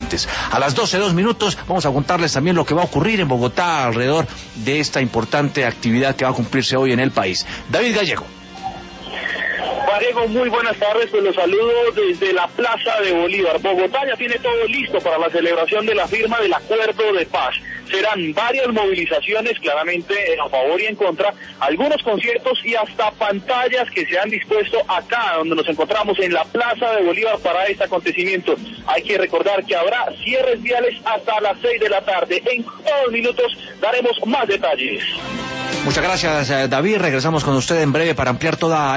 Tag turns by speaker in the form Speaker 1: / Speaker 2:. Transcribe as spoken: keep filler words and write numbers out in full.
Speaker 1: inconvenientes. A las doce, dos minutos, vamos a contarles también lo que va a ocurrir en Bogotá alrededor de esta importante actividad que va a cumplirse hoy en el país. David Gallego.
Speaker 2: Diego, muy buenas tardes, pues los saludo desde la Plaza de Bolívar. Bogotá ya tiene todo listo para la celebración de la firma del Acuerdo de Paz. Serán varias movilizaciones, claramente a favor y en contra, algunos conciertos y hasta pantallas que se han dispuesto acá, donde nos encontramos en la Plaza de Bolívar para este acontecimiento. Hay que recordar que habrá cierres viales hasta las seis de la tarde. En todos minutos daremos más detalles.
Speaker 1: Muchas gracias, David. Regresamos con usted en breve para ampliar toda